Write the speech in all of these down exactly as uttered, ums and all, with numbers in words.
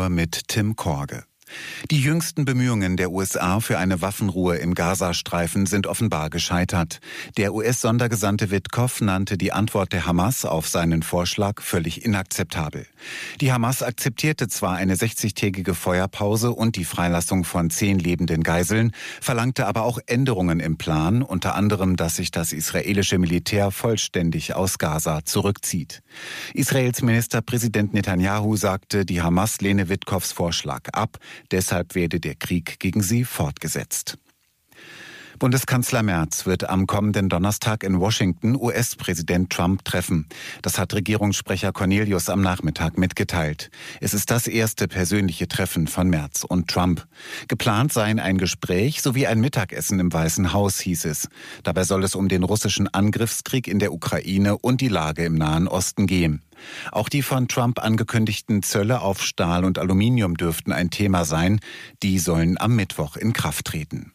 Uhr mit Tim Korge. Die jüngsten Bemühungen der U S A für eine Waffenruhe im Gazastreifen sind offenbar gescheitert. Der U S-Sondergesandte Witkow nannte die Antwort der Hamas auf seinen Vorschlag völlig inakzeptabel. Die Hamas akzeptierte zwar eine sechzigtägige Feuerpause und die Freilassung von zehn lebenden Geiseln, verlangte aber auch Änderungen im Plan, unter anderem, dass sich das israelische Militär vollständig aus Gaza zurückzieht. Israels Ministerpräsident Netanyahu sagte, die Hamas lehne Witkows Vorschlag ab. Deshalb werde der Krieg gegen sie fortgesetzt. Bundeskanzler Merz wird am kommenden Donnerstag in Washington U S-Präsident Trump treffen. Das hat Regierungssprecher Cornelius am Nachmittag mitgeteilt. Es ist das erste persönliche Treffen von Merz und Trump. Geplant seien ein Gespräch sowie ein Mittagessen im Weißen Haus, hieß es. Dabei soll es um den russischen Angriffskrieg in der Ukraine und die Lage im Nahen Osten gehen. Auch die von Trump angekündigten Zölle auf Stahl und Aluminium dürften ein Thema sein. Die sollen am Mittwoch in Kraft treten.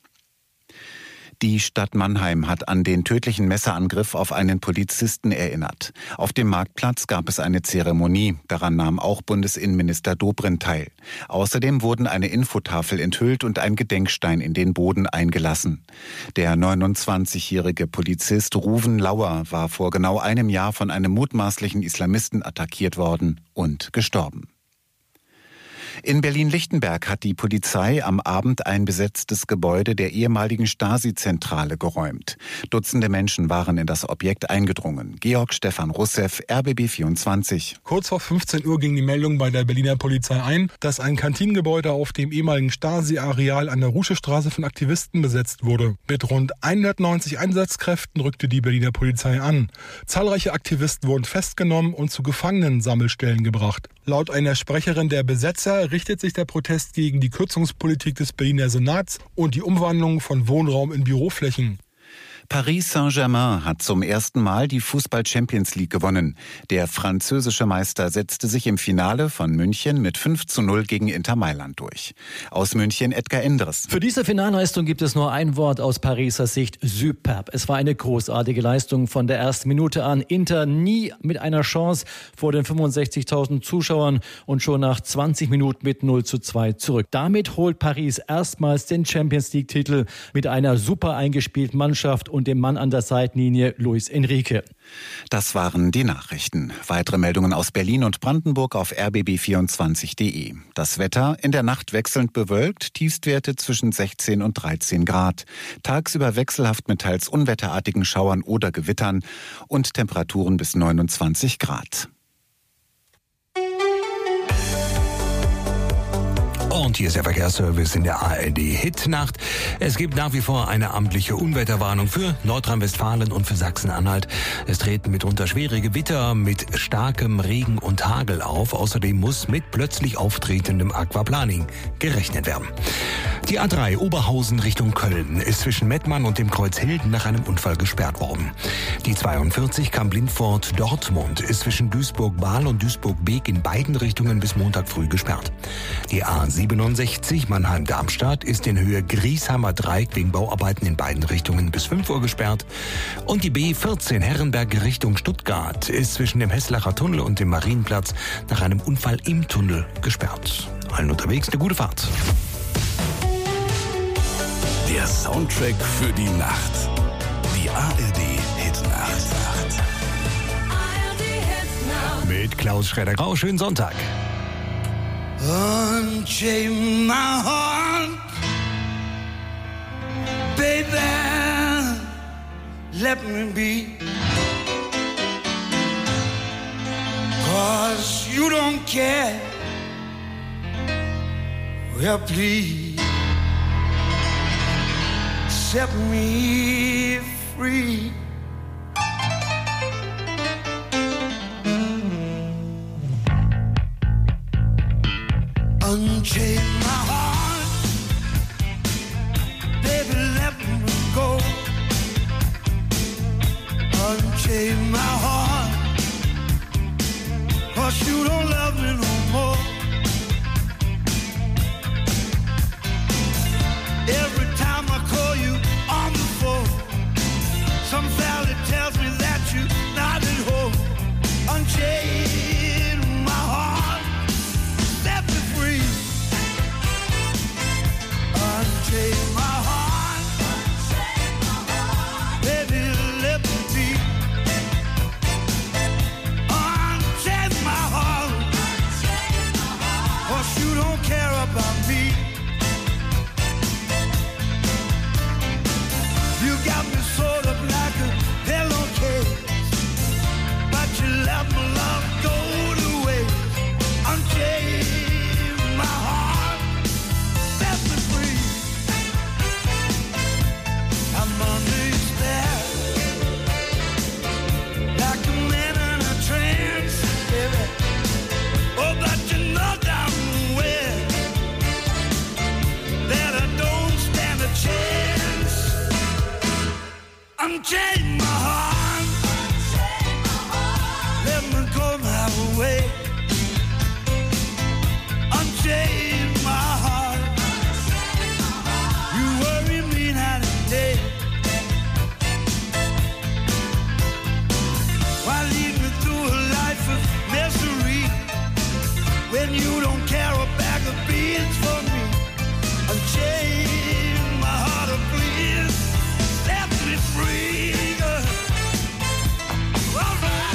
Die Stadt Mannheim hat an den tödlichen Messerangriff auf einen Polizisten erinnert. Auf dem Marktplatz gab es eine Zeremonie. Daran nahm auch Bundesinnenminister Dobrindt teil. Außerdem wurden eine Infotafel enthüllt und ein Gedenkstein in den Boden eingelassen. Der neunundzwanzigjährige Polizist Ruven Lauer war vor genau einem Jahr von einem mutmaßlichen Islamisten attackiert worden und gestorben. In Berlin-Lichtenberg hat die Polizei am Abend ein besetztes Gebäude der ehemaligen Stasi-Zentrale geräumt. Dutzende Menschen waren in das Objekt eingedrungen. Georg Stefan Russev, R B B vierundzwanzig. Kurz vor fünfzehn Uhr ging die Meldung bei der Berliner Polizei ein, dass ein Kantinengebäude auf dem ehemaligen Stasi-Areal an der Ruschestraße von Aktivisten besetzt wurde. Mit rund hundertneunzig Einsatzkräften rückte die Berliner Polizei an. Zahlreiche Aktivisten wurden festgenommen und zu Gefangenensammelstellen gebracht. Laut einer Sprecherin der Besetzer richtet sich der Protest gegen die Kürzungspolitik des Berliner Senats und die Umwandlung von Wohnraum in Büroflächen. Paris Saint-Germain hat zum ersten Mal die Fußball-Champions League gewonnen. Der französische Meister setzte sich im Finale von München mit fünf zu null gegen Inter Mailand durch. Aus München Edgar Endres. Für diese Finalleistung gibt es nur ein Wort aus Pariser Sicht: superb. Es war eine großartige Leistung von der ersten Minute an. Inter nie mit einer Chance vor den fünfundsechzigtausend Zuschauern und schon nach zwanzig Minuten mit null zu zwei zurück. Damit holt Paris erstmals den Champions League-Titel mit einer super eingespielten Mannschaft und dem Mann an der Seitenlinie Luis Enrique. Das waren die Nachrichten. Weitere Meldungen aus Berlin und Brandenburg auf r b b vierundzwanzig punkt d e. Das Wetter in der Nacht wechselnd bewölkt, Tiefstwerte zwischen sechzehn und dreizehn Grad. Tagsüber wechselhaft mit teils unwetterartigen Schauern oder Gewittern und Temperaturen bis neunundzwanzig Grad. Und hier ist der Verkehrsservice in der A R D-Hitnacht. Es gibt nach wie vor eine amtliche Unwetterwarnung für Nordrhein-Westfalen und für Sachsen-Anhalt. Es treten mitunter schwere Gewitter mit starkem Regen und Hagel auf. Außerdem muss mit plötzlich auftretendem Aquaplaning gerechnet werden. Die A drei Oberhausen Richtung Köln ist zwischen Mettmann und dem Kreuz Hilden nach einem Unfall gesperrt worden. Die zweiundvierzig Kamp-Lindfort-Dortmund ist zwischen Duisburg-Bahl und Duisburg-Beek in beiden Richtungen bis Montag früh gesperrt. Die A siebenundsechzig Mannheim-Darmstadt ist in Höhe Griesheimer Dreieck wegen Bauarbeiten in beiden Richtungen bis fünf Uhr gesperrt. Und die B vierzehn Herrenberg Richtung Stuttgart ist zwischen dem Hesslacher Tunnel und dem Marienplatz nach einem Unfall im Tunnel gesperrt. Allen unterwegs eine gute Fahrt. Der Soundtrack für die Nacht. Die A R D-Hitnacht. Mit Klaus Schroeder-Grau. Schönen Sonntag. Unchain my heart, baby, let me be, 'cause you don't care, well please, set me free. Unchain my heart, baby, let me go. Unchain my heart, 'cause you don't love me no more. Every time I call you on the phone, some valley tells me that you're not at home. Unchain my heart, set me free. when you don't care a bag of beans for me. Unchain my heart, oh please, set me free, girl. All right.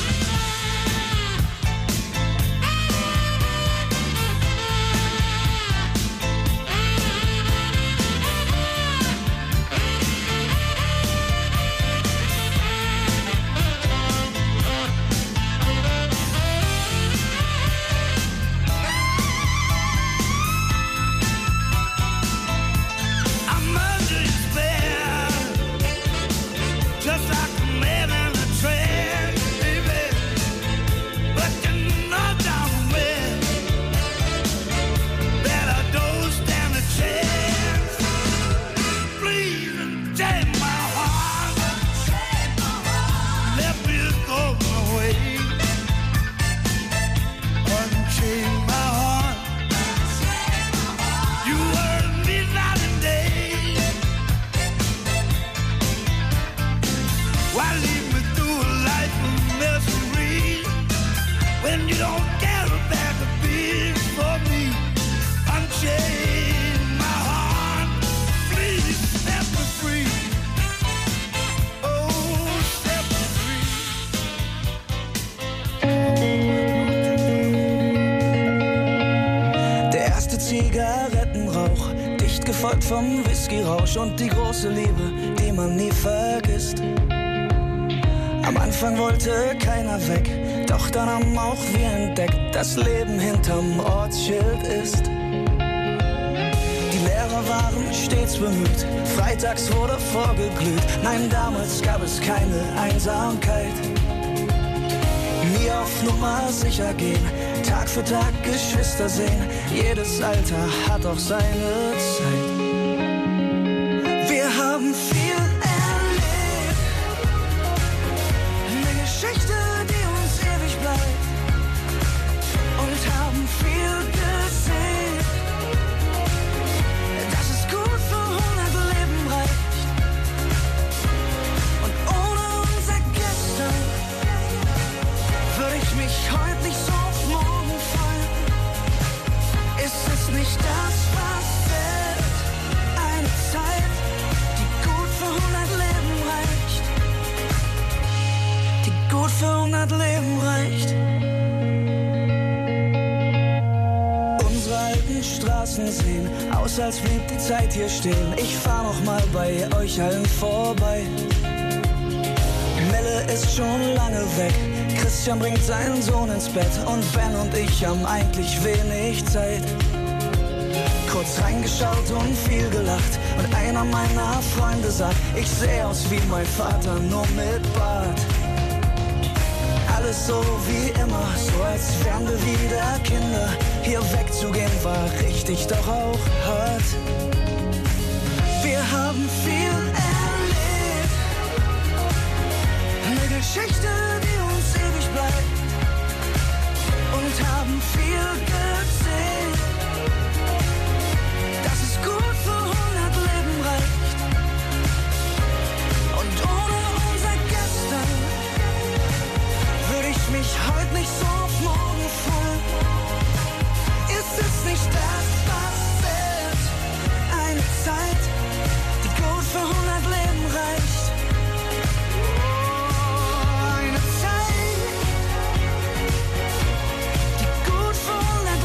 Zigarettenrauch, dicht gefolgt vom Whiskyrausch und die große Liebe, die man nie vergisst. Am Anfang wollte keiner weg, doch dann haben auch wir entdeckt, dass Leben hinterm Ortsschild ist. Die Lehrer waren stets bemüht, freitags wurde vorgeglüht. Nein, damals gab es keine Einsamkeit. Nie auf Nummer sicher gehen, Tag für Tag Geschwister sehen. Jedes Alter hat auch seine Zeit. Wir haben viel erlebt, eine Geschichte, die uns ewig bleibt. Und haben viel gesehen, dass es gut für hundert Leben reicht. Und ohne unser Gestern würde ich mich heute nicht so auf morgen freuen. Ist es nicht das, was zählt? Eine Zeit, die gut für hundert Leben reicht. Die gut für hundert Leben reicht. Unsere alten Straßen sehen aus, als blieb die Zeit hier stehen. Ich fahr noch mal bei euch allen vorbei. Melle ist schon lange weg. Christian bringt seinen Sohn ins Bett und Ben und ich haben eigentlich wenig Zeit. Kurz reingeschaut und viel gelacht und einer meiner Freunde sagt, ich sehe aus wie mein Vater, nur mit Bart. Alles so wie immer, so als wären wir wieder Kinder. Hier wegzugehen war richtig, doch auch hart. Wir haben viel erlebt, eine Geschichte, die uns ewig bleibt. Und haben viel gesehen, dass es gut für hundert Leben reicht. Und ohne unser Gestern würde ich mich heute nicht so auf morgen freuen. Ist es nicht das, was zählt? Eine Zeit, die gut für hundert Leben reicht. Eine Zeit, die gut für hundert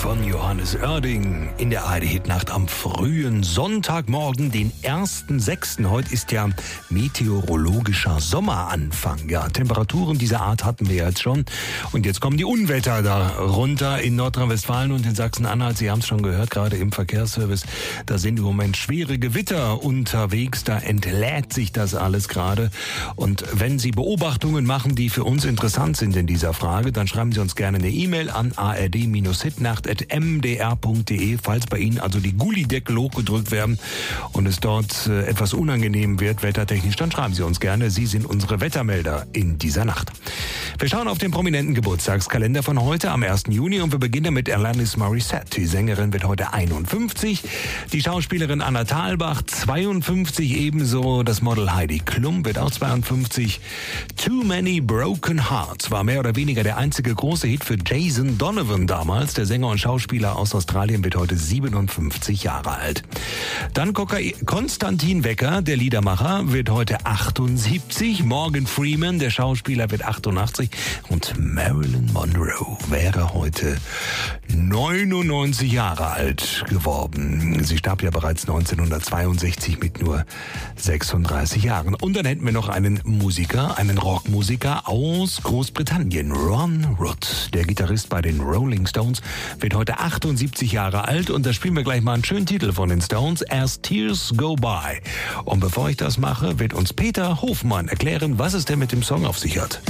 von Johannes Oerding in der A R D-Hitnacht am frühen Sonntagmorgen, den ersten sechsten Heute ist ja meteorologischer Sommeranfang. Ja, Temperaturen dieser Art hatten wir jetzt schon. Und jetzt kommen die Unwetter da runter in Nordrhein-Westfalen und in Sachsen-Anhalt. Sie haben es schon gehört, gerade im Verkehrsservice. Da sind im Moment schwere Gewitter unterwegs. Da entlädt sich das alles gerade. Und wenn Sie Beobachtungen machen, die für uns interessant sind in dieser Frage, dann schreiben Sie uns gerne eine E-Mail an a r d hitnacht at m d r punkt d e, falls bei Ihnen also die Gullideckel hochgedrückt werden und es dort äh, etwas unangenehm wird, wettertechnisch, dann schreiben Sie uns gerne. Sie sind unsere Wettermelder in dieser Nacht. Wir schauen auf den prominenten Geburtstagskalender von heute am ersten Juni und wir beginnen mit Alanis Morissette. Die Sängerin wird heute einundfünfzig, die Schauspielerin Anna Thalbach zweiundfünfzig, ebenso das Model Heidi Klum wird auch zweiundfünfzig. Too Many Broken Hearts war mehr oder weniger der einzige große Hit für Jason Donovan damals. Der Sänger und Schauspieler aus Australien wird heute siebenundfünfzig Jahre alt. Dann Konstantin Wecker, der Liedermacher, wird heute achtundsiebzig. Morgan Freeman, der Schauspieler, wird achtundachtzig. Und Marilyn Monroe wäre heute neunundneunzig Jahre alt geworden. Sie starb ja bereits neunzehnhundertzweiundsechzig mit nur sechsunddreißig Jahren. Und dann hätten wir noch einen Musiker, einen Rockmusiker aus Großbritannien, Ron Wood. Der Gitarrist bei den Rolling Stones wird heute achtundsiebzig Jahre alt und da spielen wir gleich mal einen schönen Titel von den Stones, As Tears Go By. Und bevor ich das mache, wird uns Peter Hofmann erklären, was es denn mit dem Song auf sich hat.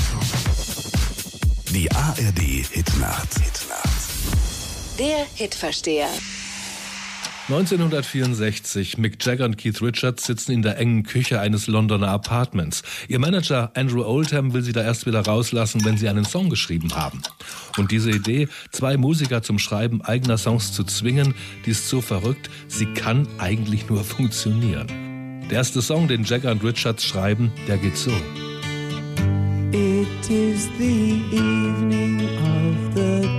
Die A R D Hitnacht. Hitnacht. Der Hitversteher. neunzehnhundertvierundsechzig. Mick Jagger und Keith Richards sitzen in der engen Küche eines Londoner Apartments. Ihr Manager Andrew Oldham will sie da erst wieder rauslassen, wenn sie einen Song geschrieben haben. Und diese Idee, zwei Musiker zum Schreiben eigener Songs zu zwingen, die ist so verrückt, sie kann eigentlich nur funktionieren. Der erste Song, den Jagger und Richards schreiben, der geht so. It is the evening of the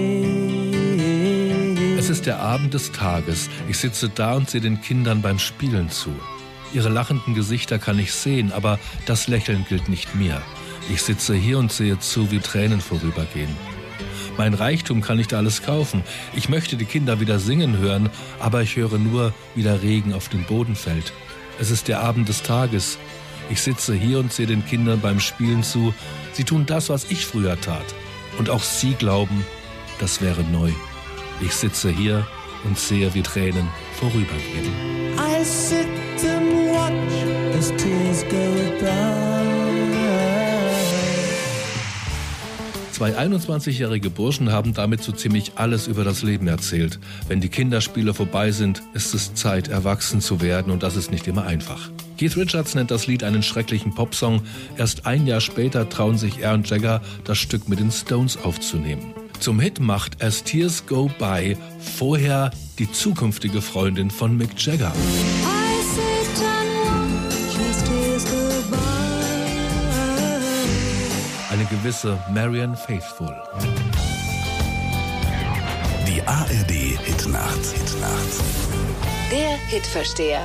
day. Es ist der Abend des Tages. Ich sitze da und sehe den Kindern beim Spielen zu. Ihre lachenden Gesichter kann ich sehen, aber das Lächeln gilt nicht mir. Ich sitze hier und sehe zu, wie Tränen vorübergehen. Mein Reichtum kann nicht alles kaufen. Ich möchte die Kinder wieder singen hören, aber ich höre nur, wie der Regen auf den Boden fällt. Es ist der Abend des Tages. Ich sitze hier und sehe den Kindern beim Spielen zu. Sie tun das, was ich früher tat. Und auch sie glauben, das wäre neu. Ich sitze hier und sehe, wie Tränen vorübergehen. I sit and watch as tears go by. Zwei einundzwanzigjährige Burschen haben damit so ziemlich alles über das Leben erzählt. Wenn die Kinderspiele vorbei sind, ist es Zeit, erwachsen zu werden und das ist nicht immer einfach. Keith Richards nennt das Lied einen schrecklichen Popsong. Erst ein Jahr später trauen sich er und Jagger, das Stück mit den Stones aufzunehmen. Zum Hit macht As Tears Go By vorher die zukünftige Freundin von Mick Jagger. Eine gewisse Marianne Faithfull. Die A R D Hitnacht. Hitnacht. Der Hitversteher.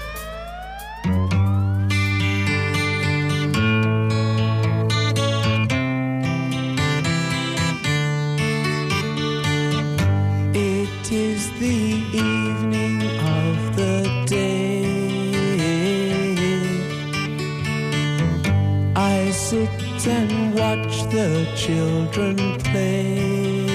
It is the evening of the day. I sit and watch the children play.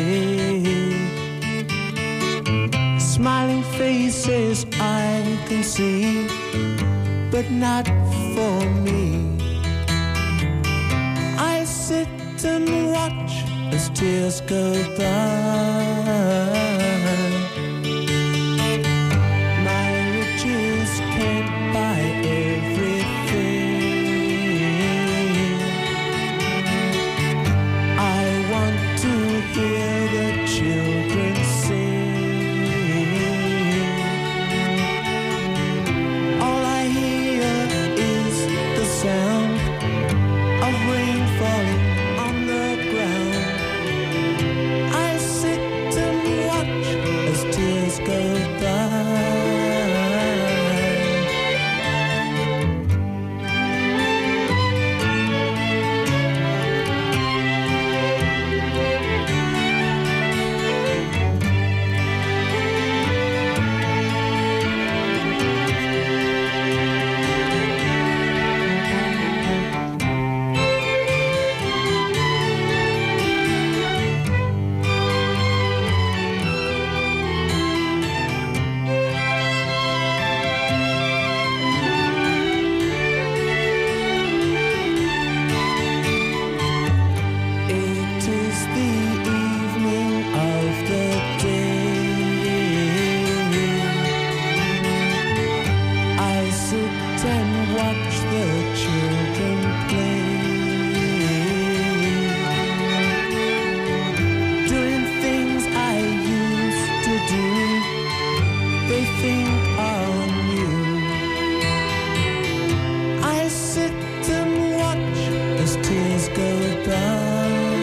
Smiling faces I can see, but not for me. I sit and watch as tears go by. My riches can't buy everything. I want to hear the children sing. All I hear is the sound of rain falling on the ground. I sit and watch as tears go by. as tears go by.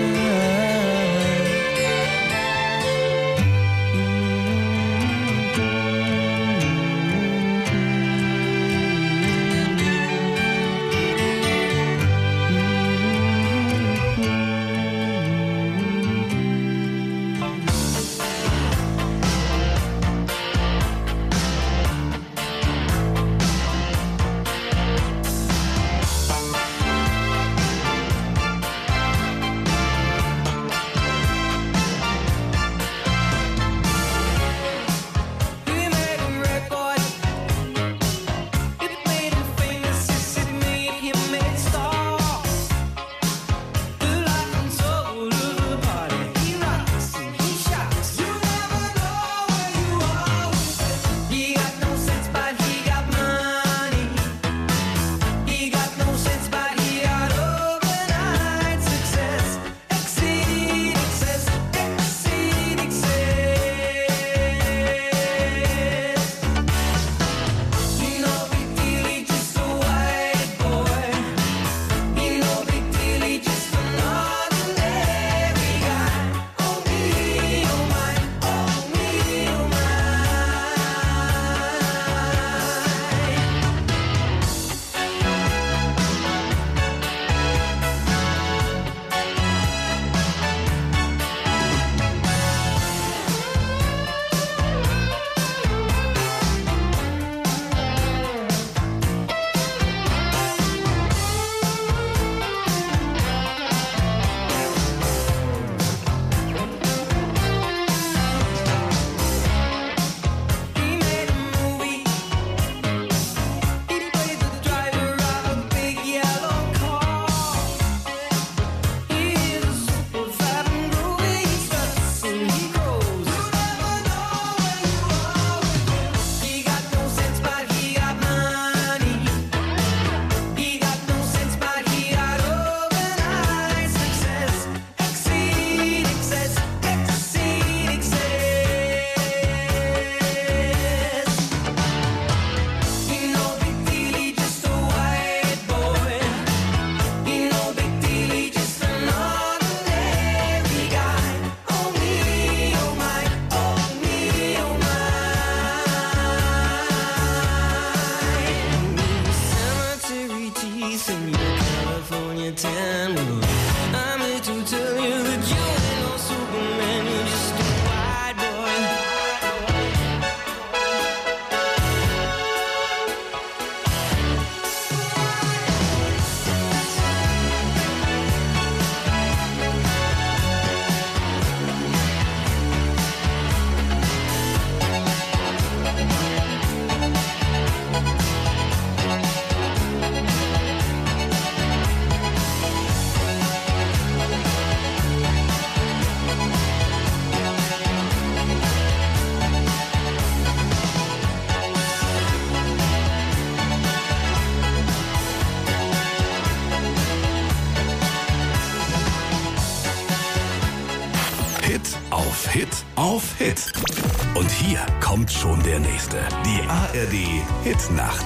Hit auf Hit. Und hier kommt schon der nächste. Die A R D Hitnacht.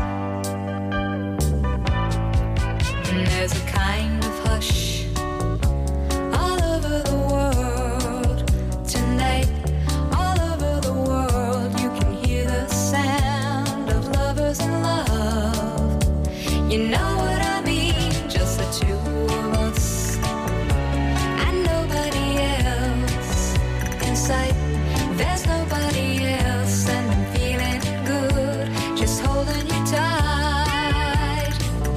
There's a kind of hush all over the world tonight. All over the world you can hear the sound of lovers in love. You know what I mean, just the two of us and nobody else in sight. There's nobody else and I'm feeling good, just holding you tight.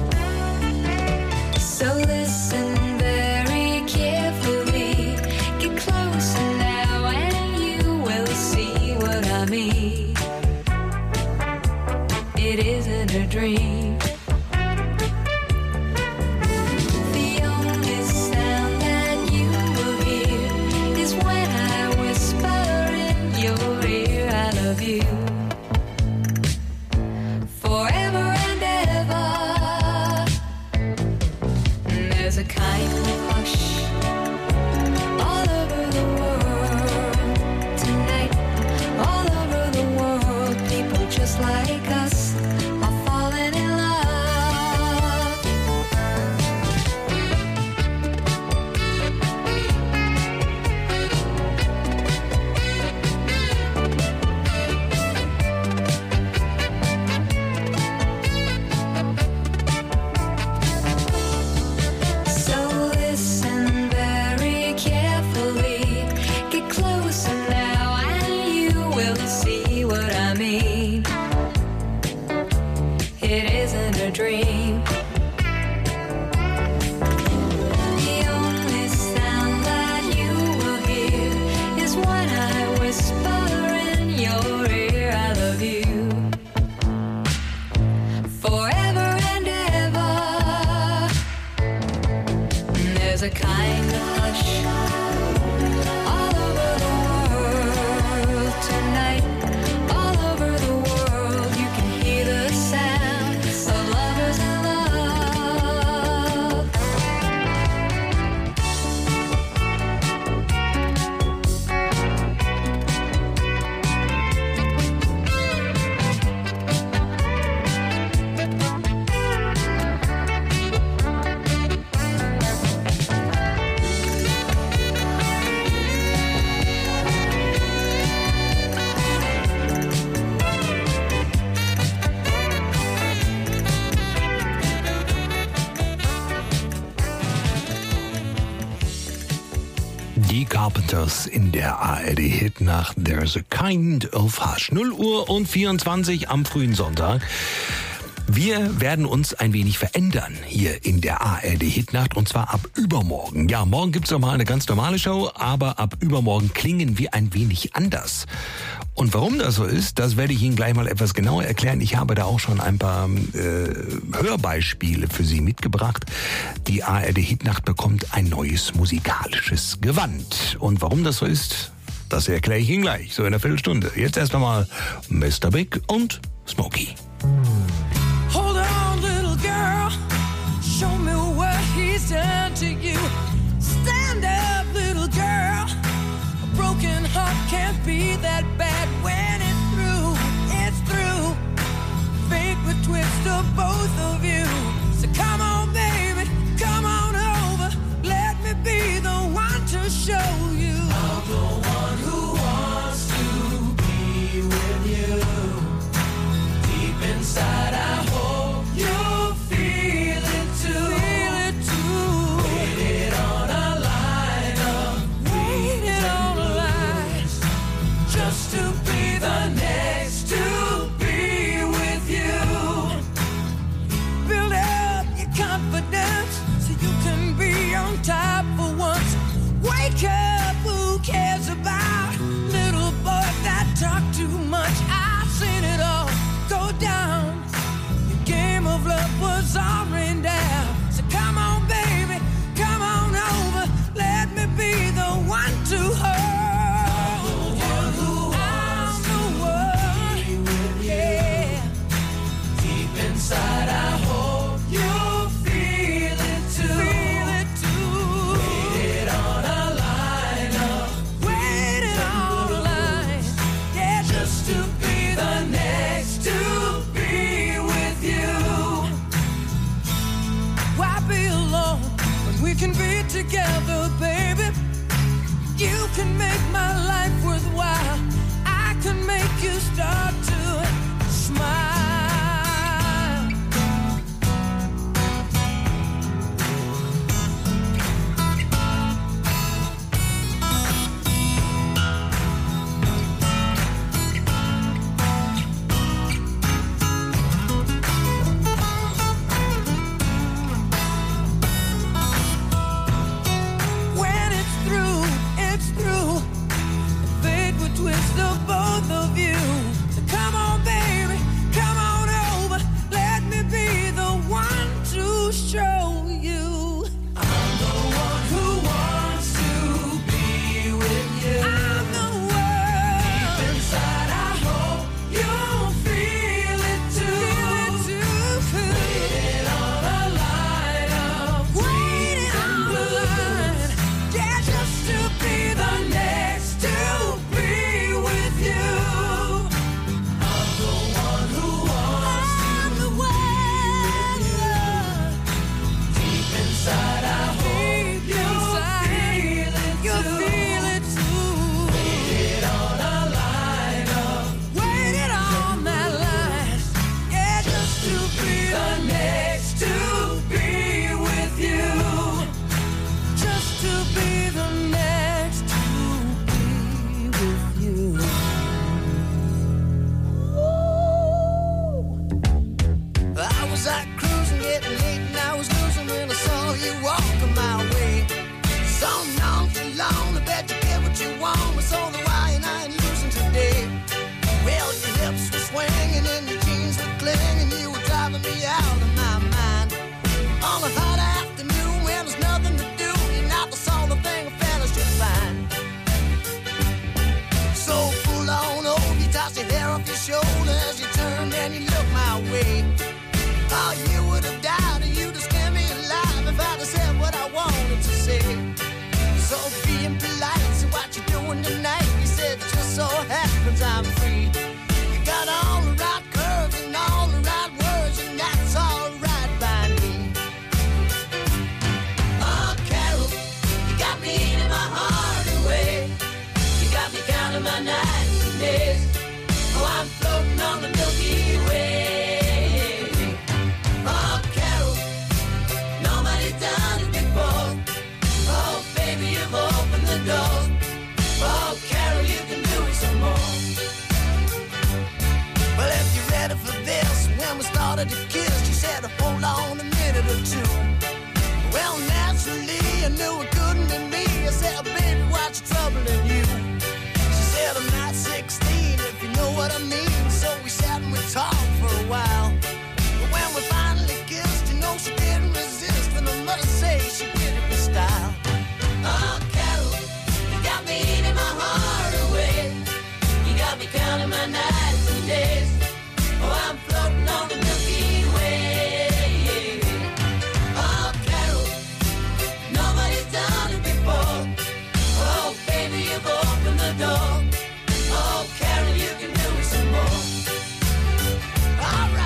So listen very carefully, get closer now and you will see what I mean. It isn't a dream. The only sound that you will hear is when I whisper in your ear, I love you. Forever and ever. There's a kind of hush all over the world tonight. All over the world, people just like us are falling in love. There's a kind of hush all over the world tonight. All over the world you can hear the sound of lovers in love. Die Carpenters in der A R D-Hitnacht There's a Kind of Hush. null Uhr und vierundzwanzig am frühen Sonntag. Wir werden uns ein wenig verändern hier in der A R D-Hitnacht und zwar ab übermorgen. Ja, morgen gibt's noch mal eine ganz normale Show, aber ab übermorgen klingen wir ein wenig anders. Und warum das so ist, das werde ich Ihnen gleich mal etwas genauer erklären. Ich habe da auch schon ein paar äh, Hörbeispiele für Sie mitgebracht. Die A R D-Hitnacht bekommt ein neues musikalisches Gewand. Und warum das so ist, das erkläre ich Ihnen gleich, so in einer Viertelstunde. Jetzt erst einmal Mister Big und Smokey. Hold on, little girl. Show me what he's done to you. Stand up, little girl. A broken heart can't be that bad when it's through. It's through. Fate would twist of both of you. So come on, baby, come on over. Let me be the one to show you. I'm the one who wants to be with you. Deep inside, I hope you feel it too. Feel it too. Waited on a line of waited on a line just to be the next to be with you. Build up your confidence so you can be on top for once. Wake up, who cares about little boys that talk too much? I've seen it all go down. Your game of love was all rained down. So come on, baby, come on over. Let me be the one to hold you. I'm the one, yeah. Deep inside, I hope you feel it too. Feel it too. Waited on a line up. Waited on a line, yeah, just to be the next to be with you. Why be alone when we can be together, baby? You can make my life worthwhile. I can make you start to smile. When it's through, it's through. Fate would twist of both of you. So come on, baby, come wanted to kiss. She said, hold on a minute or two. Well, naturally, I knew it couldn't be me. I said, baby, what's troubling you? She said, I'm not sixteen, if you know what I mean. So we sat and we talked for a while. But when we finally kissed, you know she didn't resist. And I must say, she did it with style. Oh, Carol, you got me eating my heart away. You got me counting my nights and days. Oh, I'm floating on the Milky Way. Oh, Carol, nobody's done it before. Oh, baby, you've opened the door. Oh, Carol, you can do it some more. All right.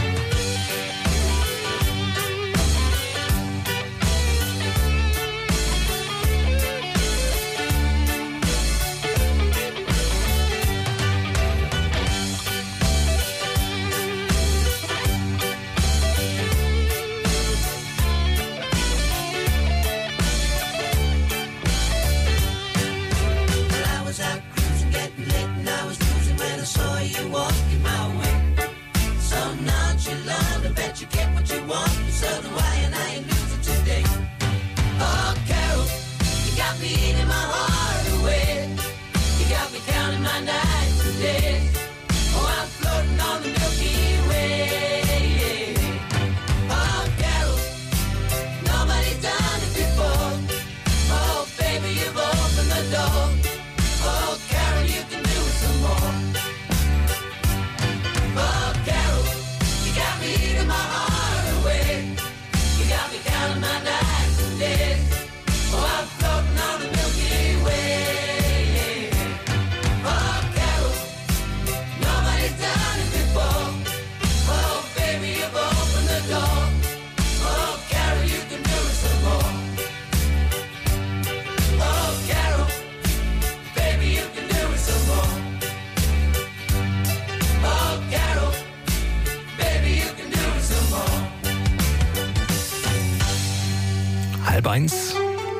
You walking my way, so nonchalant. I bet you get what you want, so do I, and I ain't losing today. Oh, Carol, you got me eating my heart away. You got me counting my nights and days. Oh, I'm floating on the Milky Way. Oh, Carol, nobody's done it before. Oh, baby, you've opened the door. Oh, Carol, you can do it some more. Oh, Carol, you got me eating my heart away. You got me counting my nights and days. Oh, I'm floating on the Milky Way. Oh, Carol, nobody's done it before. Oh, baby, you've opened the door. Oh, Carol, you can do it some more. Oh, Carol, baby, you can do it some more. Oh, Carol, baby, you can do it some more. Halb eins.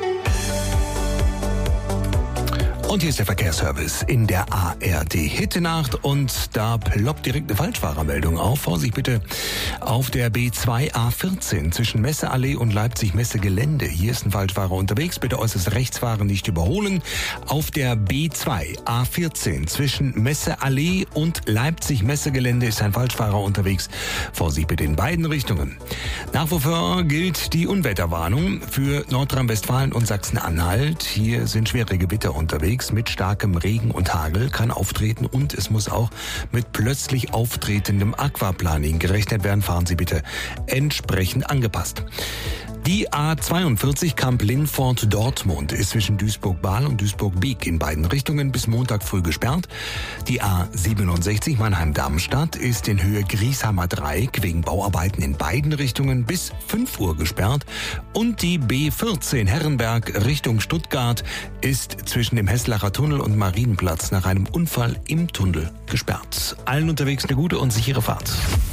Und hier ist der Verkehrsservice in der A R D Hittenacht und da ploppt direkt eine Falschfahrermeldung auf. Vorsicht bitte auf der B zwei A vierzehn zwischen Messeallee und Leipzig-Messe-Gelände. Hier ist ein Falschfahrer unterwegs. Bitte äußerst rechts fahren, nicht überholen. Auf der B zwei A vierzehn zwischen Messeallee und Leipzig-Messe-Gelände ist ein Falschfahrer unterwegs. Vorsicht bitte in beiden Richtungen. Nach wie vor gilt die Unwetterwarnung für Nordrhein-Westfalen und Sachsen-Anhalt. Hier sind schwere Gewitter unterwegs. Mit starkem Regen und Hagel kann auftreten und es muss auch mit plötzlich auftretendem Aquaplaning gerechnet werden. Fahren Sie bitte entsprechend angepasst. Die A zweiundvierzig Kamp-Lindfort-Dortmund ist zwischen Duisburg-Bahl und Duisburg-Beek in beiden Richtungen bis Montag früh gesperrt. Die A siebenundsechzig Mannheim-Darmstadt ist in Höhe Griesheimer Dreieck wegen Bauarbeiten in beiden Richtungen bis fünf Uhr gesperrt. Und die B vierzehn Herrenberg Richtung Stuttgart ist zwischen dem Heslacher Tunnel und Marienplatz nach einem Unfall im Tunnel gesperrt. Allen unterwegs eine gute und sichere Fahrt.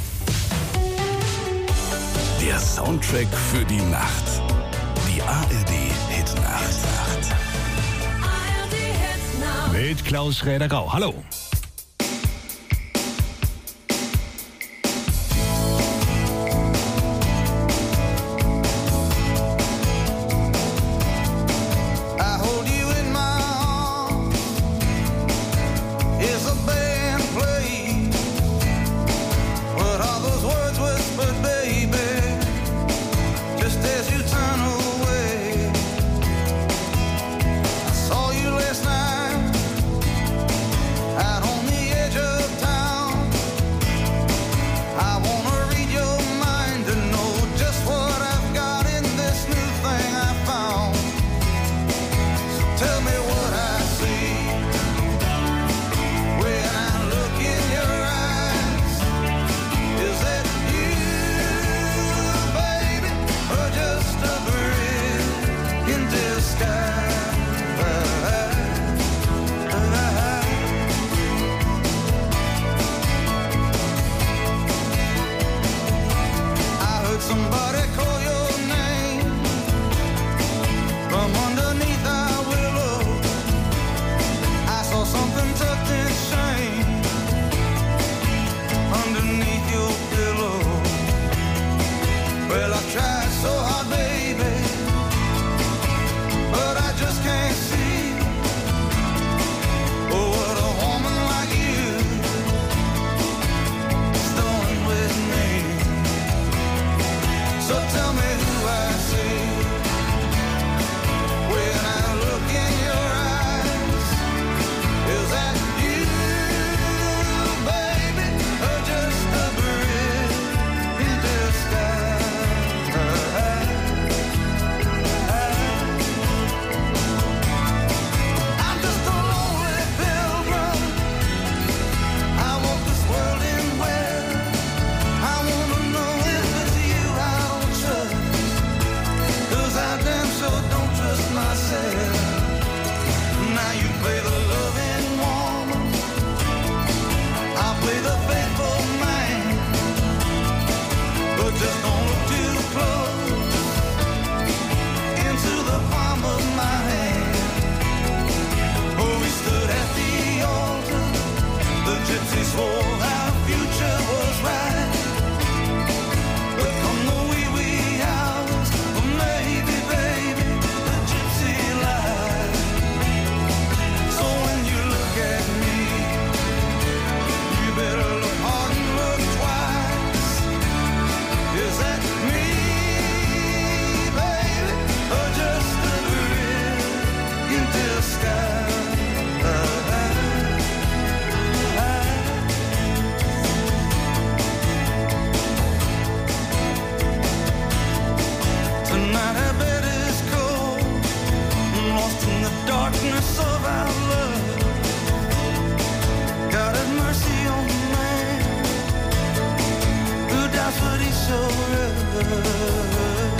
Der Soundtrack für die Nacht. Die A R D-Hitnacht. Mit Klaus Schräder-Grau. Hallo. Out darkness of our love. God have mercy on the man who does what he so loves.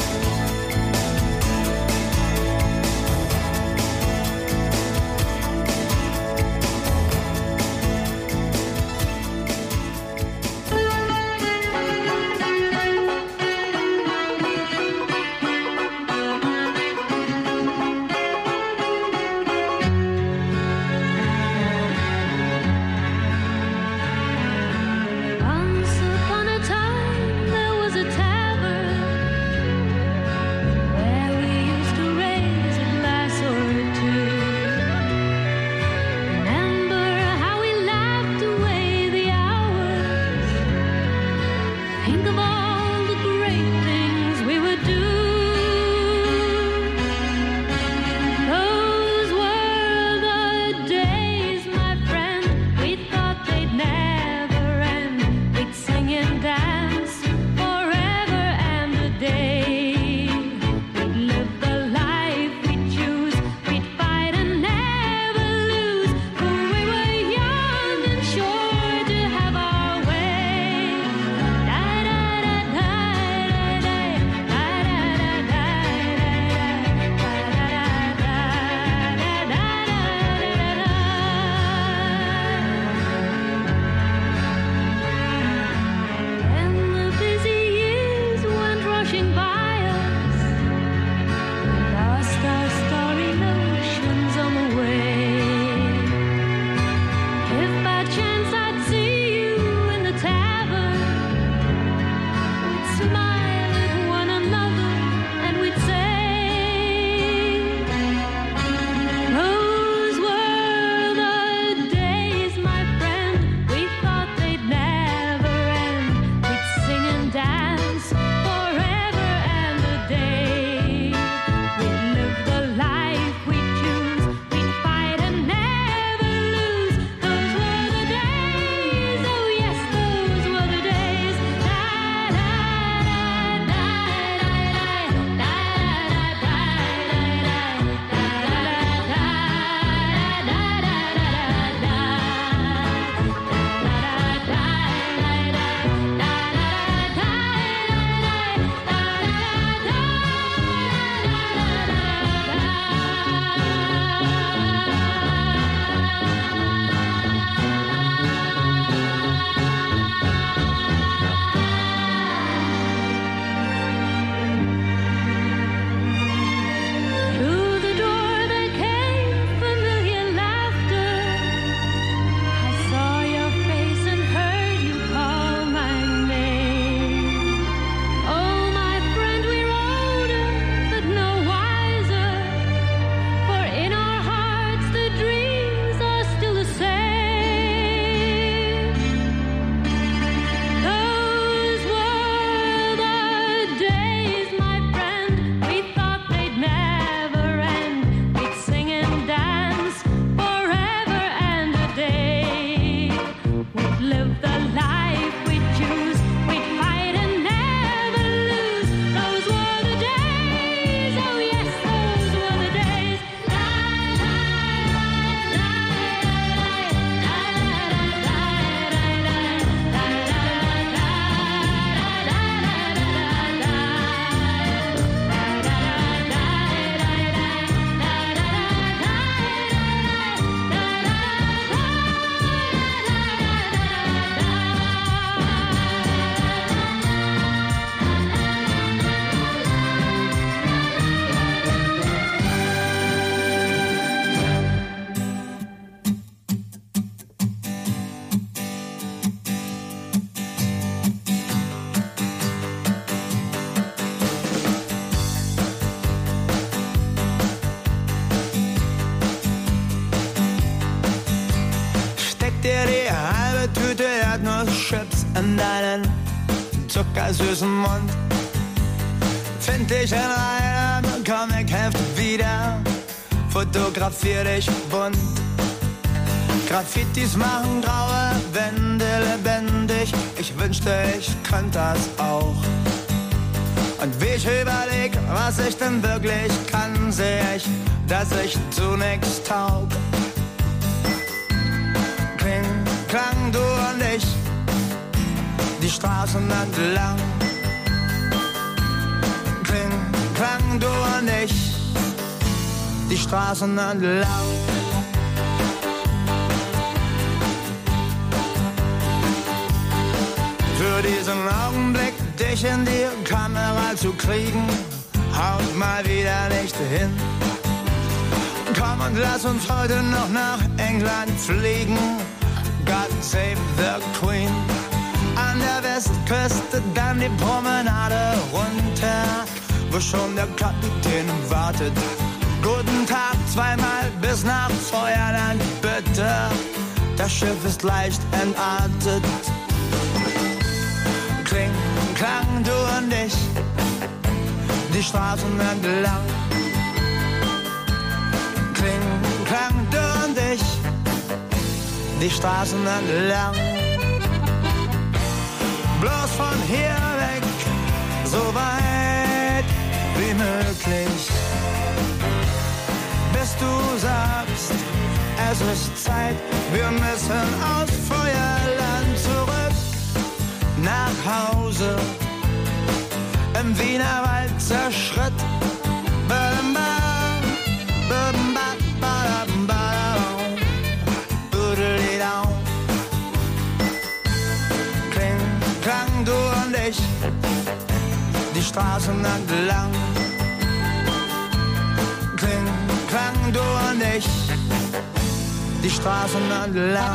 Erdnusschips in deinen zuckersüßen Mund. Find dich in einem Comicheft wieder, fotografier dich bunt. Graffitis machen graue Wände lebendig, ich wünschte, ich könnte das auch. Und wie ich überleg, was ich denn wirklich kann, seh ich das ich zunächst taub. Kling, klang, du und ich, die Straßen entlang. Kling, klang, du und ich, die Straßen entlang. Für diesen Augenblick, dich in die Kamera zu kriegen, haut mal wieder nicht hin. Komm und lass uns heute noch nach England fliegen. God save the Queen. An der Westküste dann die Promenade runter, wo schon der Kapitän wartet. Guten Tag, zweimal bis nach Feuerland, bitte. Das Schiff ist leicht entartet. Kling, klang, du und ich, die Straßen entlang. Kling, klang, du und ich, die Straßen entlang. Bloß von hier weg, so weit wie möglich, bis du sagst, es ist Zeit, wir müssen aus Feuerland zurück nach Hause. Im Wienerwalzer Schritt. Kling, klang, du und ich, die Straßen entlang. Kling, klang, du und ich, die Straßen entlang.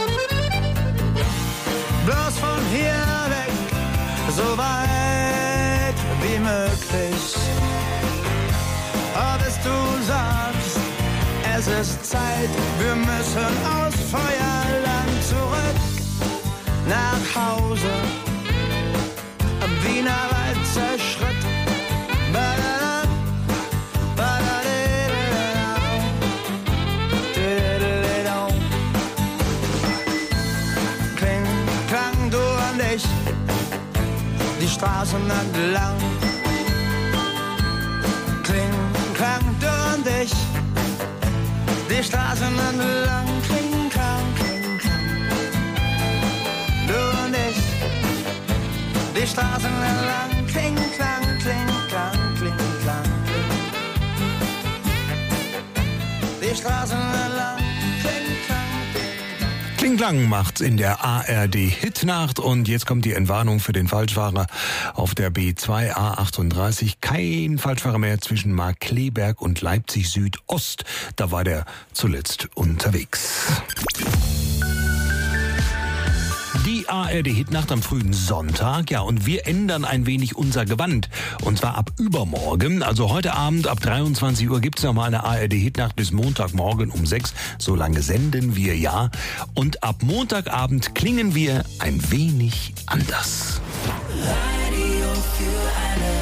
Bloß von hier weg, so weit wie möglich. Aber bis du sagst, es ist Zeit, wir müssen aus Feuerland zurück nach Hause. Am Wienerwalzer Schritt. Badadam, badadadadam, didadadadam. Kling, klang, du und ich, die Straßen entlang. Kling, klang, du und ich, die Straßen entlang. Kling, klang, kling, klang, du und ich, die Straßen entlang. Kling, klang, kling, klang, kling, klang, die Straßen entlang. Kling, klang. Kling-Klang macht's in der A R D-Hitnacht und jetzt kommt die Entwarnung für den Falschfahrer auf der B zwei A achtunddreißig. Kein Falschfahrer mehr zwischen Markkleeberg und Leipzig Südost. Da war der zuletzt unterwegs. Die A R D-Hitnacht am frühen Sonntag, ja, und wir ändern ein wenig unser Gewand. Und zwar ab übermorgen, also heute Abend ab dreiundzwanzig Uhr gibt's nochmal eine A R D-Hitnacht bis Montagmorgen um sechs. So lange senden wir, ja. Und ab Montagabend klingen wir ein wenig anders. Radio für alle.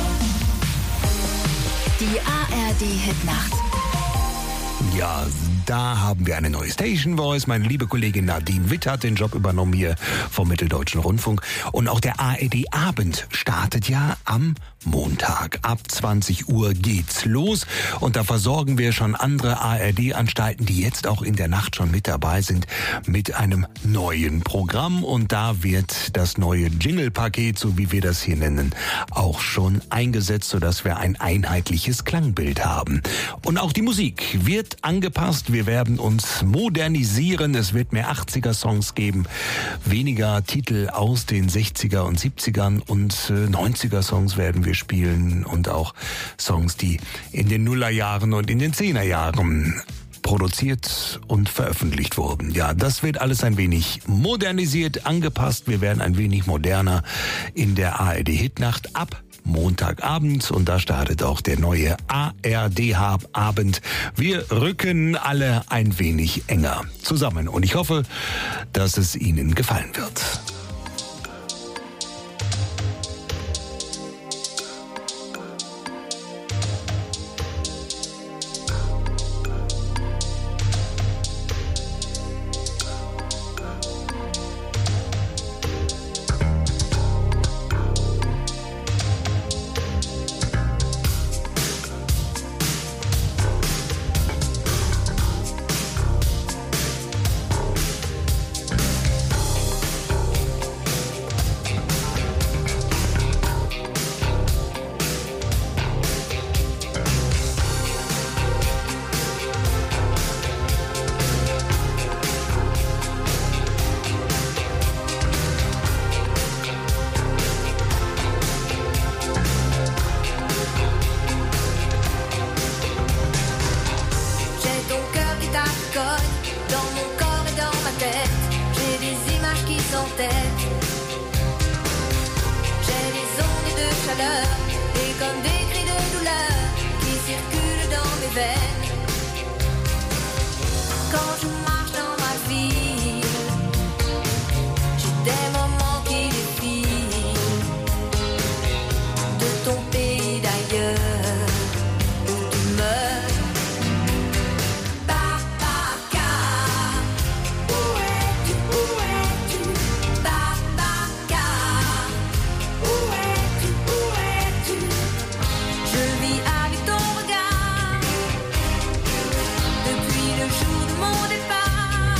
Die A R D-Hitnacht. Ja, da haben wir eine neue Station Voice. Meine liebe Kollegin Nadine Witt hat den Job übernommen hier vom Mitteldeutschen Rundfunk. Und auch der A R D-Abend startet ja am Montag. Ab zwanzig Uhr geht's los. Und da versorgen wir schon andere A R D-Anstalten, die jetzt auch in der Nacht schon mit dabei sind, mit einem neuen Programm. Und da wird das neue Jingle-Paket, so wie wir das hier nennen, auch schon eingesetzt, sodass wir ein einheitliches Klangbild haben. Und auch die Musik wird angepasst. Wir werden uns modernisieren. Es wird mehr achtziger-Songs geben, weniger Titel aus den sechziger und siebzigern und äh, neunziger-Songs werden wir spielen und auch Songs, die in den Nullerjahren und in den Zehnerjahren produziert und veröffentlicht wurden. Ja, das wird alles ein wenig modernisiert, angepasst. Wir werden ein wenig moderner in der A R D-Hitnacht ab Montagabend und da startet auch der neue A R D-Abend. Wir rücken alle ein wenig enger zusammen und ich hoffe, dass es Ihnen gefallen wird. veines. Quand je marche dans ma ville, j'ai des moments qui défilent de ton pays d'ailleurs où tu meurs. Babaka, où es-tu, où es-tu? Babaka, où es-tu, où es-tu? Je vis avec ton regard depuis le jour de mon départ.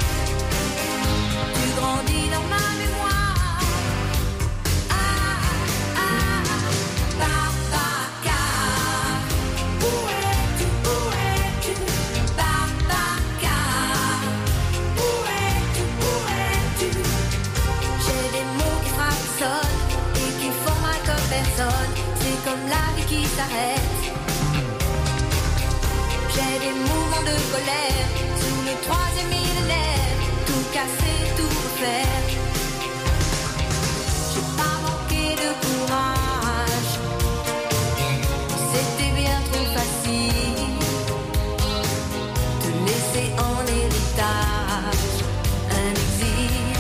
Tu grandis dans ma mémoire. Ah, ah, Babaka, où es-tu, où es-tu? Babaka, où es-tu, où es-tu? J'ai des mots qui fractionnent et qui font mal comme personne. C'est comme la vie qui s'arrête. J'ai des mouvements de colère sous le troisième millénaire. Tout casser, tout refaire. J'ai pas manqué de courage. C'était bien trop facile de laisser en héritage un exil.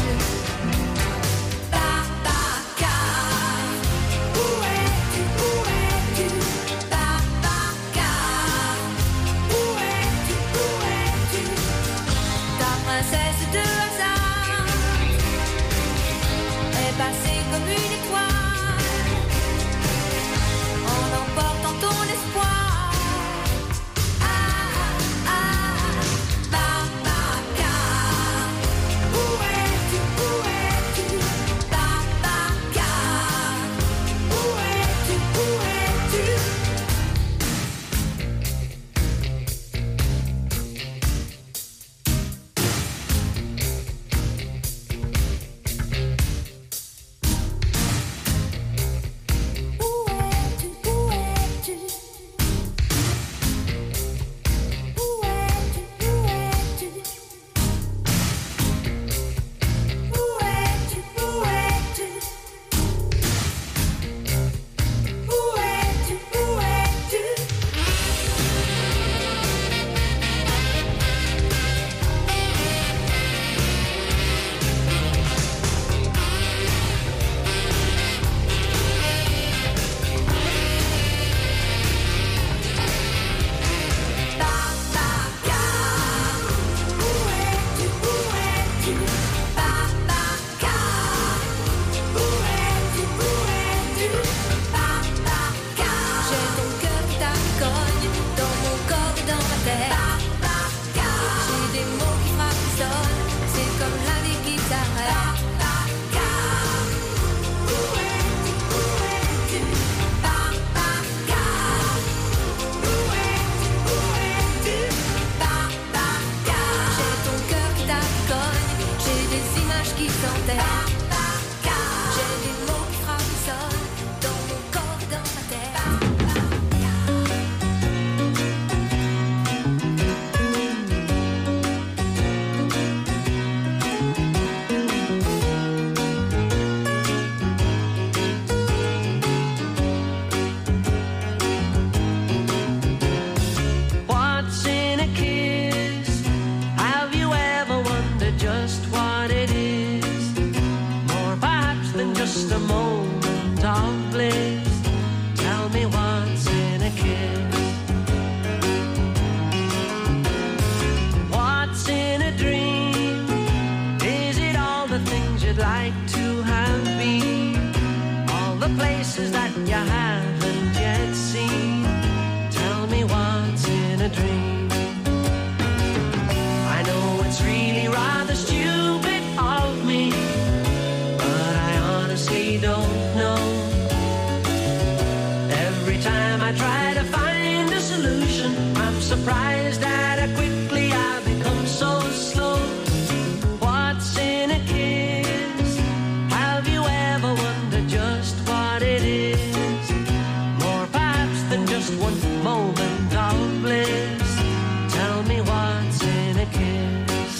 Babaka, où es-tu, où es-tu? Babaka, où es-tu, où es-tu? Ta princesse de hasard est passée comme une étoile en emportant ton espoir. Ah, ah, Babaka, où es-tu, où es-tu? Babaka, où es-tu, où es-tu? J'ai ton cœur qui t'accogne dans mon corps et dans ma tête. J'ai des mots qui fractionnent, c'est comme la vie qui s'arrête. Où es-tu, où es-tu? Babaka, où es-tu, où es-tu? Babaka, j'ai ton cœur qui t'accogne, j'ai des images qui s'enterrent. J'ai des mots qui fractionnent dans mon corps et dans ma tête. What's in a kiss? Have you ever wondered just what it is? More perhaps than just a moment of bliss. Tell me what's in a kiss. What's in a dream? Is it all the things you'd like to have been? All the places that you haven't yet seen? Tell me what's in a dream. I know it's really rather stupid of me, but I honestly don't know. Every time I try to find a solution, I'm surprised at how quickly I become so slow. What's in a kiss? Have you ever wondered just what it is? More perhaps than just one moment of bliss. Tell me what's in a kiss.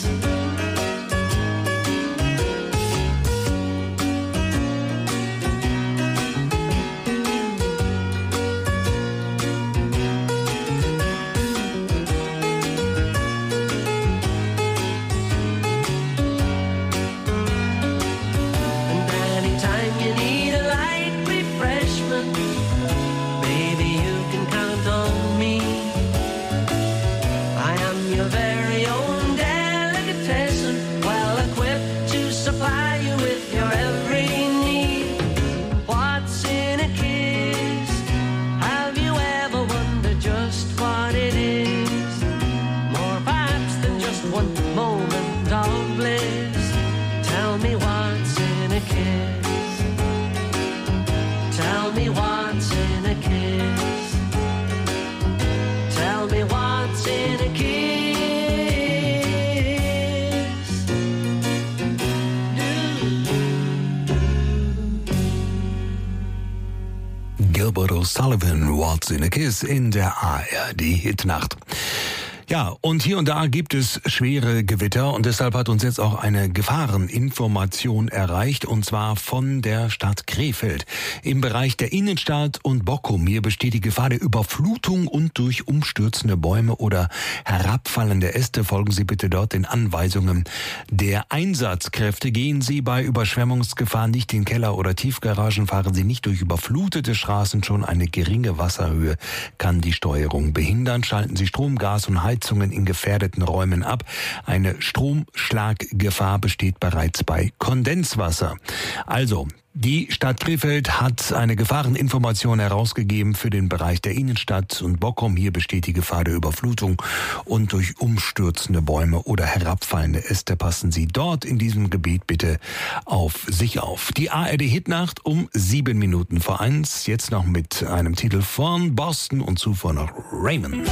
Gilbert O'Sullivan, What's in a Kiss in der A R D-Hitnacht. Ja, und hier und da gibt es schwere Gewitter und deshalb hat uns jetzt auch eine Gefahreninformation erreicht und zwar von der Stadt Krefeld. Im Bereich der Innenstadt und Bockum, hier besteht die Gefahr der Überflutung und durch umstürzende Bäume oder herabfallende Äste. Folgen Sie bitte dort den Anweisungen der Einsatzkräfte. Gehen Sie bei Überschwemmungsgefahr nicht in Keller oder Tiefgaragen, fahren Sie nicht durch überflutete Straßen. Schon eine geringe Wasserhöhe kann die Steuerung behindern. Schalten Sie Strom, Gas und Heizung in gefährdeten Räumen ab. Eine Stromschlaggefahr besteht bereits bei Kondenswasser. Also, die Stadt Krefeld hat eine Gefahreninformation herausgegeben für den Bereich der Innenstadt und Bockum. Hier besteht die Gefahr der Überflutung und durch umstürzende Bäume oder herabfallende Äste. Passen Sie dort in diesem Gebiet bitte auf sich auf. Die A R D-Hitnacht um sieben Minuten vor eins. Jetzt noch mit einem Titel von Boston und zuvor noch Raymond.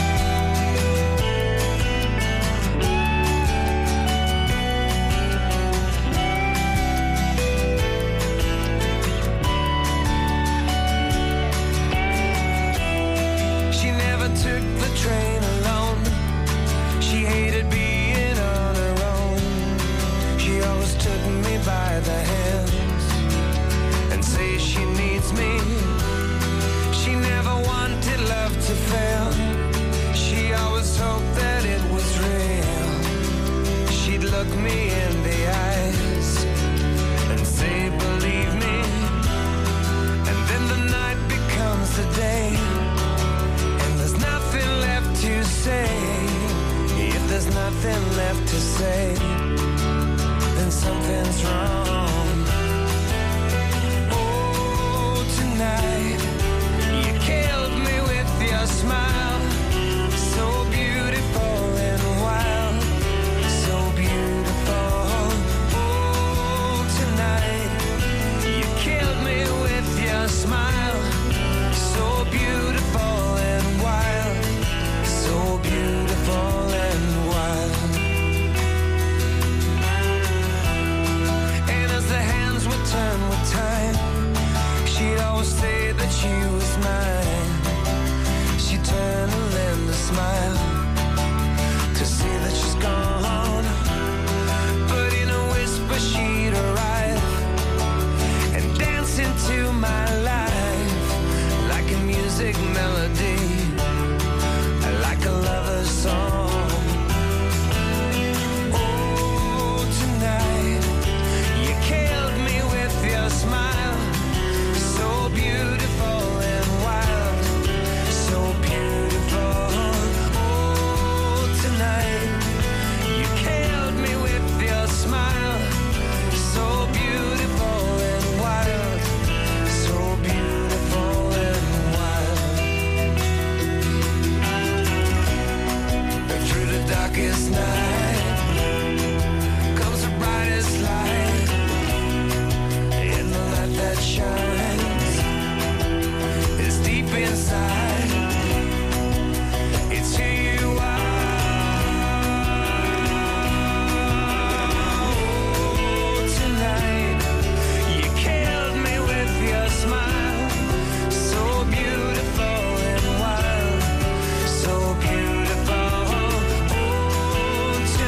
Nothing left to say, then something's wrong. Oh, tonight you killed me with your smile, so beautiful and wild, so beautiful. Oh, tonight you killed me with your smile, so beautiful and wild, so beautiful and wild. Turn with time, she'd always say that she was mine. She'd turn and lend a smile to see that she's gone. But in a whisper she'd arrive and dance into my life like a music melody, like a lover's song. Oh, tonight you killed me with your smile, so beautiful and wild, so beautiful. Oh, tonight you killed me with your smile, so beautiful and wild, so beautiful and wild. And through the darkest night comes the brightest light, that shines is deep inside. It's who you are. Oh, tonight you killed me with your smile, so beautiful and wild, so beautiful. Oh,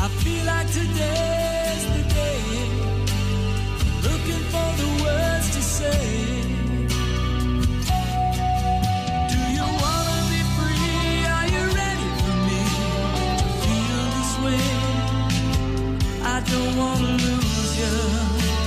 I feel like today's the day. Looking for the words to say. Do you wanna be free? Are you ready for me to feel this way? I don't wanna lose you.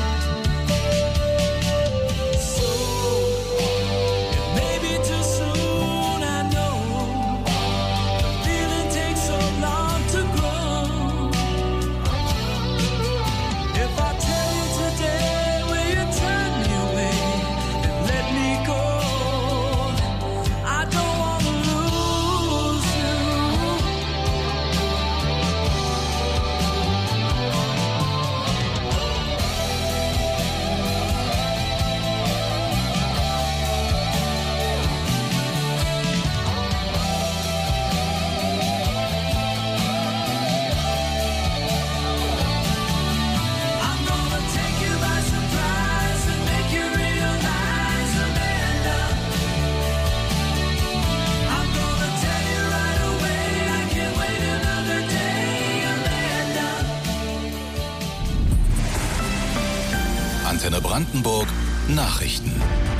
Antenne Brandenburg Nachrichten.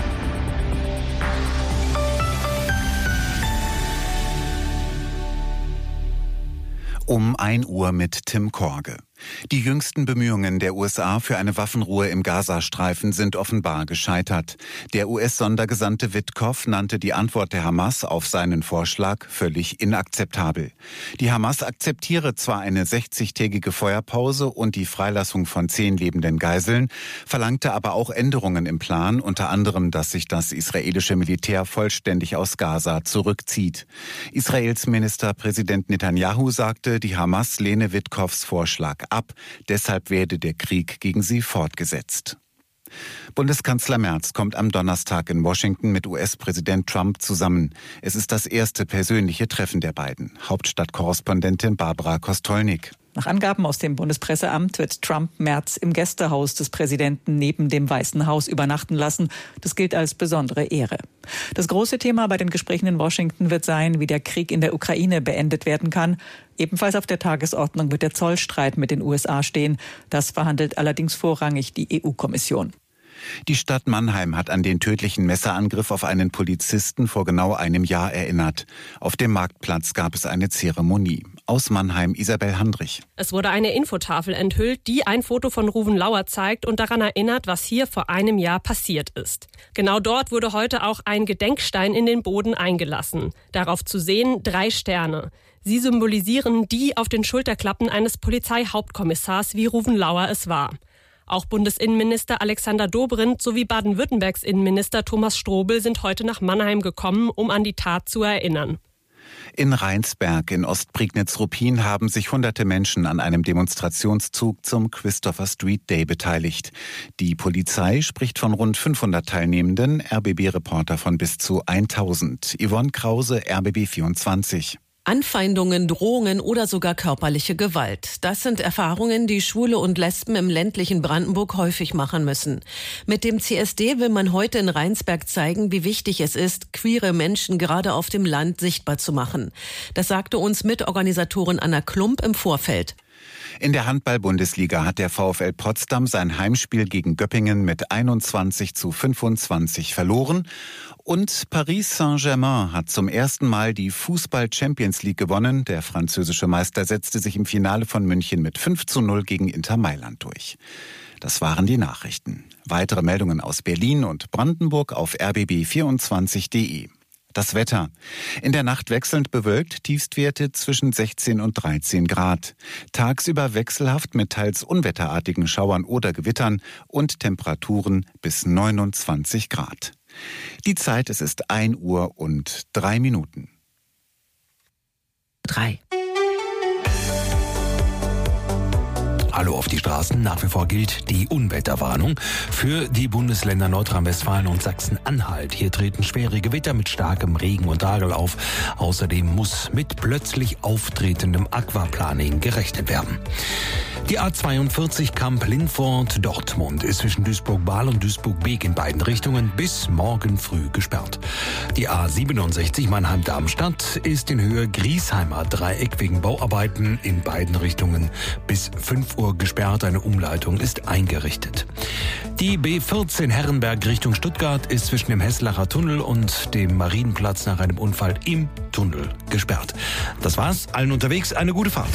Um ein Uhr mit Tim Korge. Die jüngsten Bemühungen der U S A für eine Waffenruhe im Gazastreifen sind offenbar gescheitert. Der U S-Sondergesandte Witkoff nannte die Antwort der Hamas auf seinen Vorschlag völlig inakzeptabel. Die Hamas akzeptiere zwar eine sechzigtägige Feuerpause und die Freilassung von zehn lebenden Geiseln, verlangte aber auch Änderungen im Plan, unter anderem, dass sich das israelische Militär vollständig aus Gaza zurückzieht. Israels Ministerpräsident Netanyahu sagte, die Hamas lehne Witkoffs Vorschlag ab, deshalb werde der Krieg gegen sie fortgesetzt. Bundeskanzler Merz kommt am Donnerstag in Washington mit U S-Präsident Trump zusammen. Es ist das erste persönliche Treffen der beiden. Hauptstadtkorrespondentin Barbara Kostolnik. Nach Angaben aus dem Bundespresseamt wird Trump Merz im Gästehaus des Präsidenten neben dem Weißen Haus übernachten lassen. Das gilt als besondere Ehre. Das große Thema bei den Gesprächen in Washington wird sein, wie der Krieg in der Ukraine beendet werden kann. Ebenfalls auf der Tagesordnung wird der Zollstreit mit den U S A stehen. Das verhandelt allerdings vorrangig die E U-Kommission. Die Stadt Mannheim hat an den tödlichen Messerangriff auf einen Polizisten vor genau einem Jahr erinnert. Auf dem Marktplatz gab es eine Zeremonie. Aus Mannheim Isabel Handrich. Es wurde eine Infotafel enthüllt, die ein Foto von Ruven Lauer zeigt und daran erinnert, was hier vor einem Jahr passiert ist. Genau dort wurde heute auch ein Gedenkstein in den Boden eingelassen. Darauf zu sehen drei Sterne. Sie symbolisieren die auf den Schulterklappen eines Polizeihauptkommissars, wie Ruven Lauer es war. Auch Bundesinnenminister Alexander Dobrindt sowie Baden-Württembergs Innenminister Thomas Strobel sind heute nach Mannheim gekommen, um an die Tat zu erinnern. In Rheinsberg in Ostprignitz-Ruppin haben sich hunderte Menschen an einem Demonstrationszug zum Christopher Street Day beteiligt. Die Polizei spricht von rund fünfhundert Teilnehmenden, R B B-Reporter von bis zu tausend. Yvonne Krause, R B B vierundzwanzig. Anfeindungen, Drohungen oder sogar körperliche Gewalt. Das sind Erfahrungen, die Schwule und Lesben im ländlichen Brandenburg häufig machen müssen. Mit dem C S D will man heute in Rheinsberg zeigen, wie wichtig es ist, queere Menschen gerade auf dem Land sichtbar zu machen. Das sagte uns Mitorganisatorin Anna Klump im Vorfeld. In der Handball-Bundesliga hat der VfL Potsdam sein Heimspiel gegen Göppingen mit einundzwanzig zu fünfundzwanzig verloren. Und Paris Saint-Germain hat zum ersten Mal die Fußball-Champions League gewonnen. Der französische Meister setzte sich im Finale von München mit fünf zu null gegen Inter Mailand durch. Das waren die Nachrichten. Weitere Meldungen aus Berlin und Brandenburg auf r b b vierundzwanzig punkt d e. Das Wetter. In der Nacht wechselnd bewölkt, Tiefstwerte zwischen sechzehn und dreizehn Grad. Tagsüber wechselhaft mit teils unwetterartigen Schauern oder Gewittern und Temperaturen bis neunundzwanzig Grad. Die Zeit, es ist ein Uhr und drei Minuten. Drei. alle auf die Straßen. Nach wie vor gilt die Unwetterwarnung für die Bundesländer Nordrhein-Westfalen und Sachsen-Anhalt. Hier treten schwere Gewitter mit starkem Regen und Hagel auf. Außerdem muss mit plötzlich auftretendem Aquaplaning gerechnet werden. Die A zweiundvierzig Kamp-Lindfort-Dortmund ist zwischen Duisburg-Bahl und Duisburg-Beek in beiden Richtungen bis morgen früh gesperrt. Die A siebenundsechzig Mannheim-Darmstadt ist in Höhe Griesheimer Dreieck wegen Bauarbeiten in beiden Richtungen bis fünf Uhr gesperrt. Eine Umleitung ist eingerichtet. Die B vierzehn Herrenberg Richtung Stuttgart ist zwischen dem Heslacher Tunnel und dem Marienplatz nach einem Unfall im Tunnel gesperrt. Das war's. Allen unterwegs eine gute Fahrt.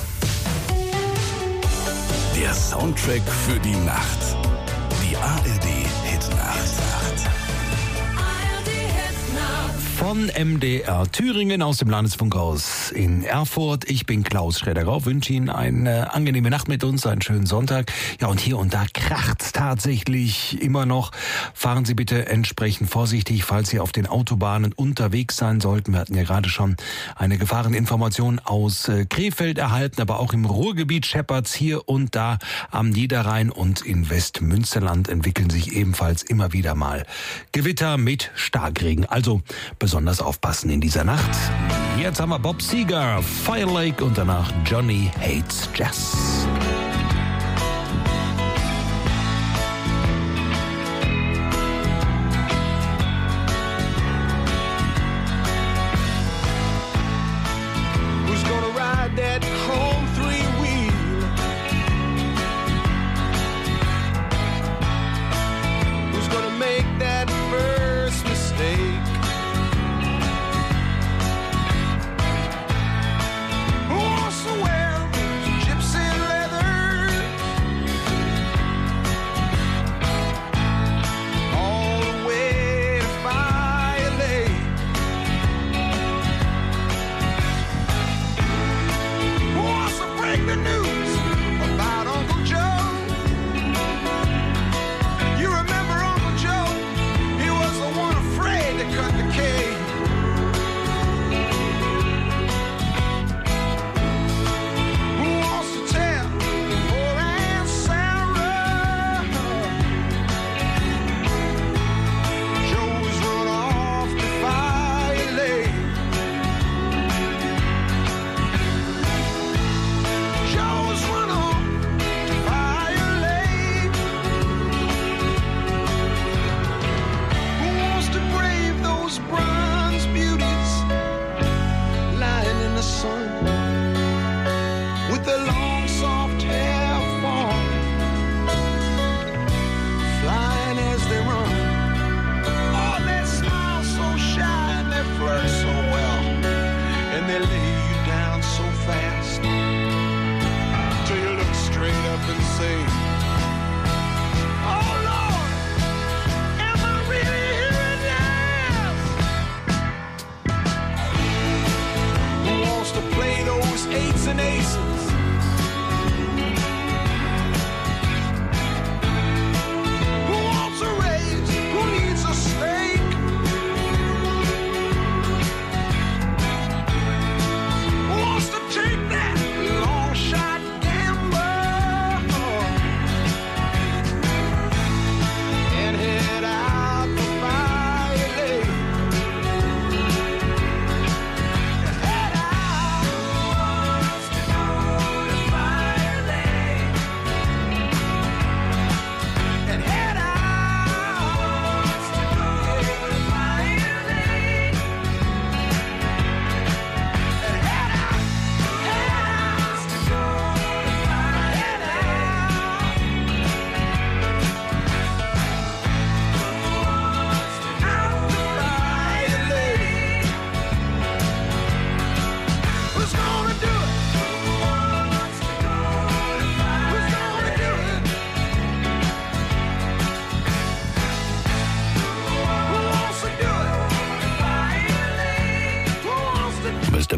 Der Soundtrack für die Nacht. Die A R D-Hitnacht. Von M D R Thüringen aus dem Landesfunkhaus in Erfurt. Ich bin Klaus Schroeder-Grau, wünsche Ihnen eine angenehme Nacht mit uns, einen schönen Sonntag. Ja, und hier und da kracht's tatsächlich immer noch. Fahren Sie bitte entsprechend vorsichtig, falls Sie auf den Autobahnen unterwegs sein sollten. Wir hatten ja gerade schon eine Gefahreninformation aus Krefeld erhalten, aber auch im Ruhrgebiet scheppert's hier und da am Niederrhein und in Westmünsterland entwickeln sich ebenfalls immer wieder mal Gewitter mit Starkregen. Also besonders aufpassen in dieser Nacht. Jetzt haben wir Bob Seger, Fire Lake und danach Johnny Hates Jazz. Who's gonna ride that chrome three-wheel? Who's gonna make that first mistake?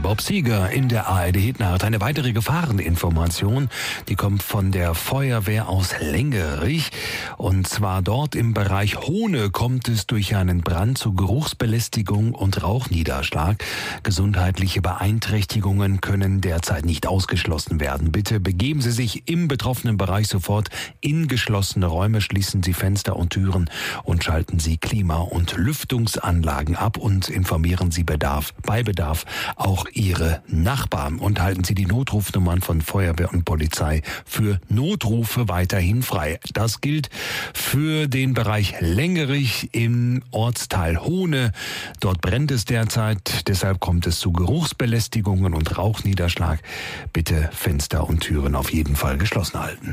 Bob Seger in der A R D-Hitnacht. Eine weitere Gefahreninformation, die kommt von der Feuerwehr aus Lengerich. Und zwar dort im Bereich Hohne kommt es durch einen Brand zu Geruchsbelästigung und Rauchniederschlag. Gesundheitliche Beeinträchtigungen können derzeit nicht ausgeschlossen werden. Bitte begeben Sie sich im betroffenen Bereich sofort in geschlossene Räume, schließen Sie Fenster und Türen und schalten Sie Klima- und Lüftungsanlagen ab und informieren Sie Bedarf, bei Bedarf auch Ihre Nachbarn und halten Sie die Notrufnummern von Feuerwehr und Polizei für Notrufe weiterhin frei. Das gilt für den Bereich Lengerich im Ortsteil Hohne. Dort brennt es derzeit, deshalb kommt es zu Geruchsbelästigungen und Rauchniederschlag. Bitte Fenster und Türen auf jeden Fall geschlossen halten.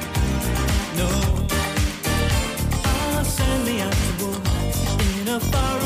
Far